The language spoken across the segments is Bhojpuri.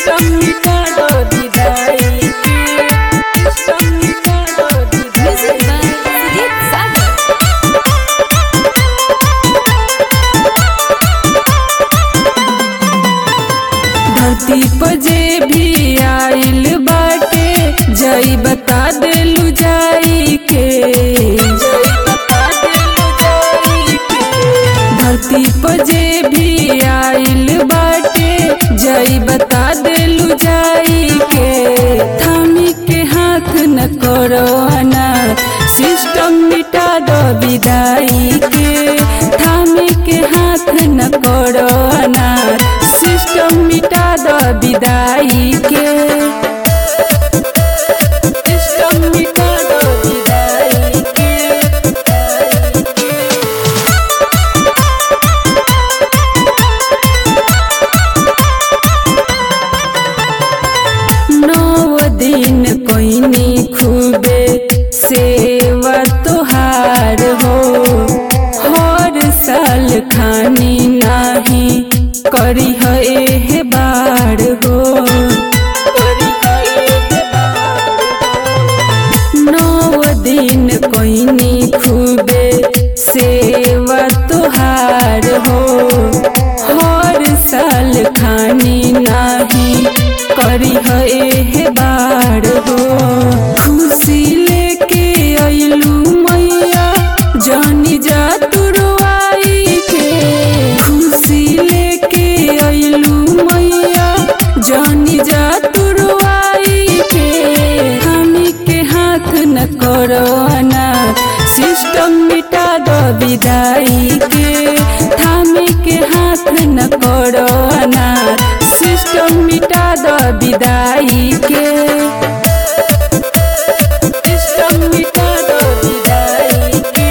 सिस्टम मिटा दो विदाई के, सिस्टम मिटा दो विदाई के। धरती पर जे भी आइल बाटे जई बता देलू जाई के, जई बता देलू जाई के। धरती पर जे भी आइल बाटे जई बता देलू जाई के। थामी के हाथ न करो अनार सिस्टम मिटा दो विदाई के। थामी के हाथ न करो अनार सिस्टम मिटा दो विदाई के, सिस्टम मिटा दो विदाई के। 9 दिन कोइनी खूबे सेवा तोहार हो, हर साल खानी नाही करी है एह बार हो, करी है एह बार हो। 9 दिन कोइनी खूबे सेवा तोहार हो, हर साल खानी नाही करी है एह बार हो। खुशी लेके अइलू मैया जानी जा तुरवाई के, खुशी लेके अइलू मैया जानी जा तुरवाई के। थामी के हाथ न करो अनार सिस्टम मिटा दो विदाई के। थामी के हाथ न करो अनार सिस्टम मिटा दो विदाई के, सिस्टम मिटा दो विदाई के।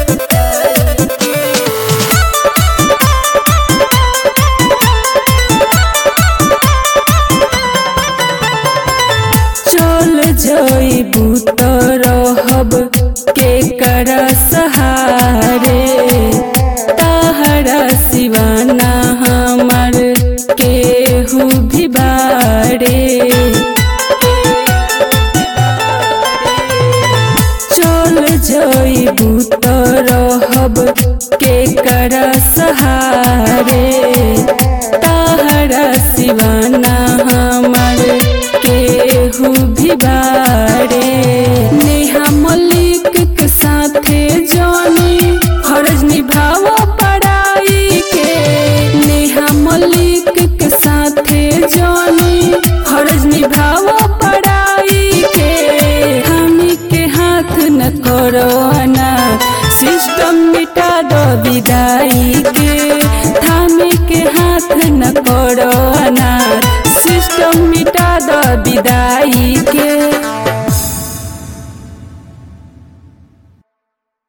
चल जइबू त रहब के कर सहारे, तहरा सिवाना हमर केहू भी बारे। चल जइबू त रहब के कर सहारे, तहरा सिवाना हमर केहू भी बारे। नेहा मलिक के साथे जानी फर्ज निभावो पढ़ाई के। नेहा मलिक के साथे जानी फर्ज निभावो पढ़ाई के। थामी के हाथ न करो अनार सिस्टम मिटा दो विदाई के। थामी के हाथ न करो अनार